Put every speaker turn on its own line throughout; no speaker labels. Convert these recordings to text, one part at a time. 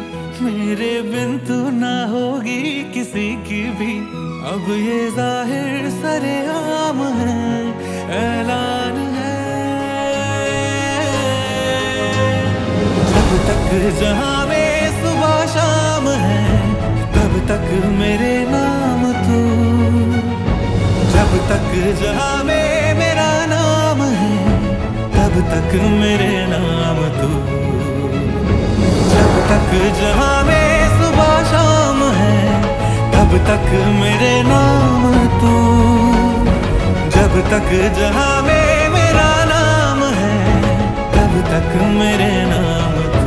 मेरे बिन तू ना होगी किसी की भी। अब ये जाहिर सरेआम है, ऐलान है। जब तक जहां में सुबह शाम है, तब तक मेरे नाम तू। जब तक जहां में मेरा नाम है, तब तक मेरे नाम तू। जब तक जहां में सुबह शाम है, तब तक मेरे नाम तू। जब तक जहां में मेरा नाम है, तब तक मेरे नाम तू।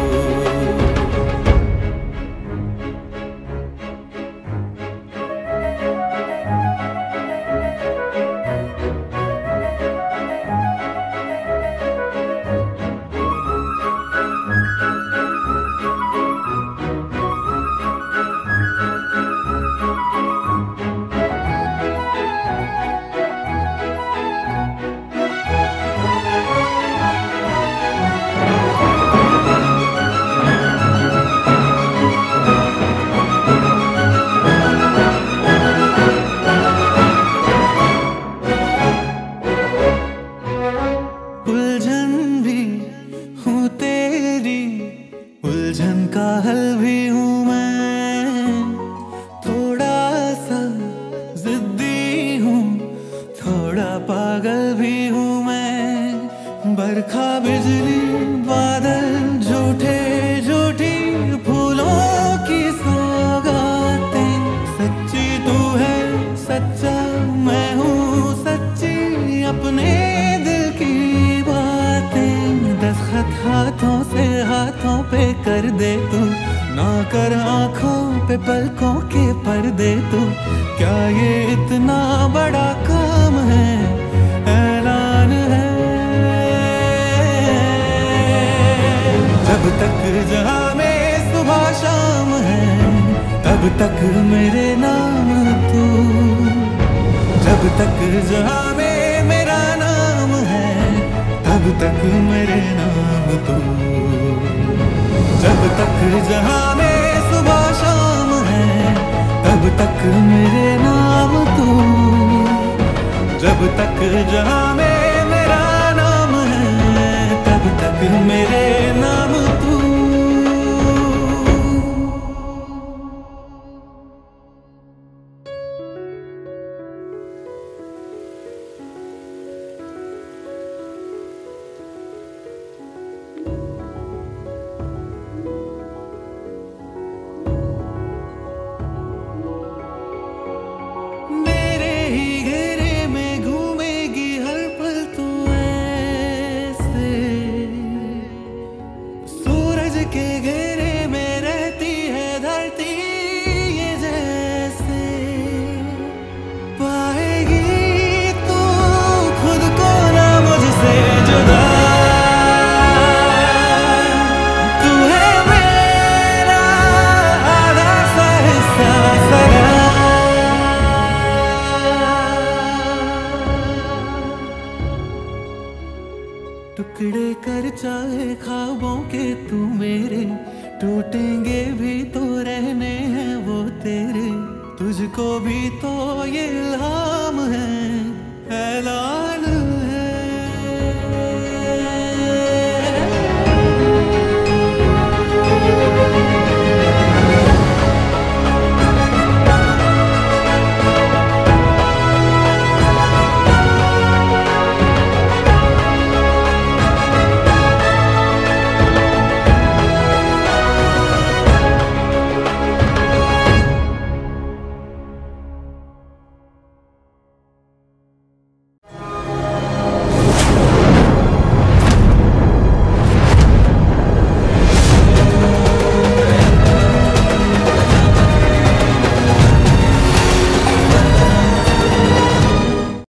उलझन भी हूँ तेरी, उलझन का हल भी हूँ मैं। थोड़ा सा जिद्दी हूँ, थोड़ा पागल भी हूँ मैं। बरखा बिजली बादल झूठे झूठी फूलों की सौगातें। सच्ची तू है सच्चा मैं हूँ सच्ची, अपने दस्तखत हाथों से हाथों पे कर दे तू। ना कर आंखों पे पलकों के पर्दे तू। क्या ये इतना बड़ा काम है, ऐलान है। जब तक जहां में सुबह शाम है, तब तक मेरे नाम तू। जब तक जहां में मेरा नाम है, तब तक मेरे नाम तू। जब तक जहां में सुबह शाम है, तब तक मेरे नाम तू। जब तक जहां में मेरा नाम है, तब तक मेरे नाम तू। के घेरे में रहती है धरती ये जैसे। पाएगी तू खुद को ना मुझसे जुदा। तू है मेरा आधा सा हिस्सा सरा। टुकड़े कर चाहे ख्वाबों के तू मेरे, टूटेंगे भी तो रहने हैं वो तेरे। तुझको भी तो ये इल्हाम है, ऐलान